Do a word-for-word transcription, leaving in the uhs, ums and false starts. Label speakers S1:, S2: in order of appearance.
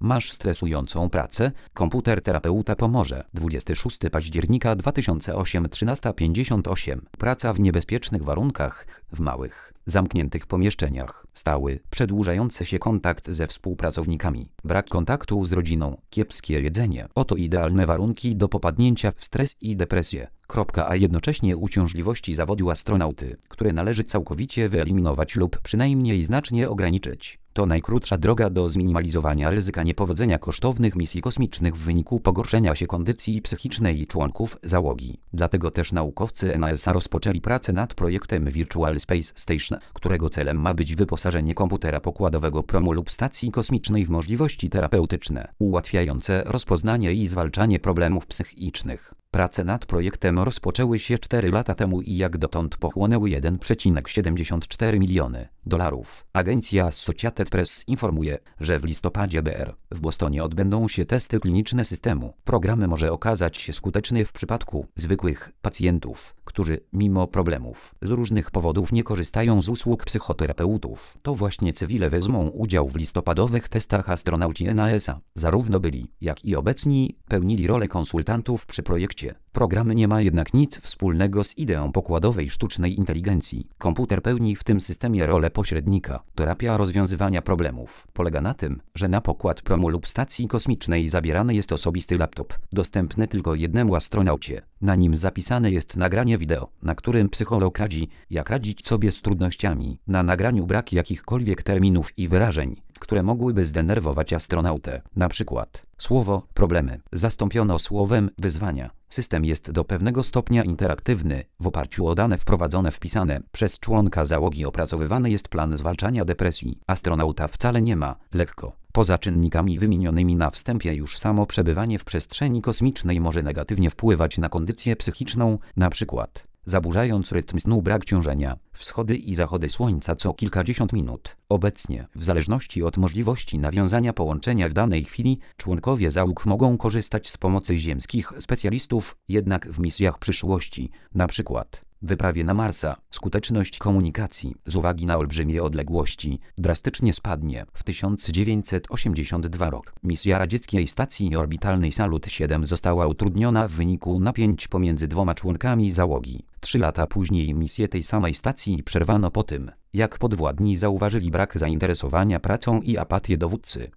S1: Masz stresującą pracę? Komputer terapeuta pomoże. dwudziestego szóstego października dwa tysiące ósmego, trzynasta pięćdziesiąt osiem. Praca w niebezpiecznych warunkach, w małych, zamkniętych pomieszczeniach, stały, przedłużający się kontakt ze współpracownikami, brak kontaktu z rodziną, kiepskie jedzenie. Oto idealne warunki do popadnięcia w stres i depresję. A jednocześnie uciążliwości zawodu astronauty, które należy całkowicie wyeliminować lub przynajmniej znacznie ograniczyć. To najkrótsza droga do zminimalizowania ryzyka niepowodzenia kosztownych misji kosmicznych w wyniku pogorszenia się kondycji psychicznej członków załogi. Dlatego też naukowcy N A S A rozpoczęli pracę nad projektem Virtual Space Station, którego celem ma być wyposażenie komputera pokładowego promu lub stacji kosmicznej w możliwości terapeutyczne, ułatwiające rozpoznanie i zwalczanie problemów psychicznych. Prace nad projektem rozpoczęły się cztery lata temu i jak dotąd pochłonęły jeden przecinek siedemdziesiąt cztery miliony dolarów. Agencja Associated Press informuje, że w listopadzie B R w Bostonie odbędą się testy kliniczne systemu. Program może okazać się skuteczny w przypadku zwykłych pacjentów, którzy mimo problemów z różnych powodów nie korzystają z usług psychoterapeutów. To właśnie cywile wezmą udział w listopadowych testach. Astronauci N A S A, zarówno byli, jak i obecni, pełnili rolę konsultantów przy projekcie. Program nie ma jednak nic wspólnego z ideą pokładowej sztucznej inteligencji. Komputer pełni w tym systemie rolę pośrednika. Terapia rozwiązywania problemów polega na tym, że na pokład promu lub stacji kosmicznej zabierany jest osobisty laptop, dostępny tylko jednemu astronaucie. Na nim zapisane jest nagranie wideo, na którym psycholog radzi, jak radzić sobie z trudnościami. Na nagraniu brak jakichkolwiek terminów i wyrażeń, które mogłyby zdenerwować astronautę. Na przykład słowo problemy zastąpiono słowem wyzwania. System jest do pewnego stopnia interaktywny. W oparciu o dane wprowadzone wpisane przez członka załogi opracowywany jest plan zwalczania depresji. Astronauta wcale nie ma lekko. Poza czynnikami wymienionymi na wstępie już samo przebywanie w przestrzeni kosmicznej może negatywnie wpływać na kondycję psychiczną, na przykład zaburzając rytm snu, brak ciążenia, wschody i zachody słońca co kilkadziesiąt minut. Obecnie, w zależności od możliwości nawiązania połączenia w danej chwili, członkowie załóg mogą korzystać z pomocy ziemskich specjalistów, jednak w misjach przyszłości, na przykład wyprawie na Marsa, skuteczność komunikacji z uwagi na olbrzymie odległości drastycznie spadnie. W tysiąc dziewięćset osiemdziesiątym drugim rok misja radzieckiej stacji orbitalnej Salut siedem została utrudniona w wyniku napięć pomiędzy dwoma członkami załogi. Trzy lata później misję tej samej stacji przerwano po tym, jak podwładni zauważyli brak zainteresowania pracą i apatię dowódcy.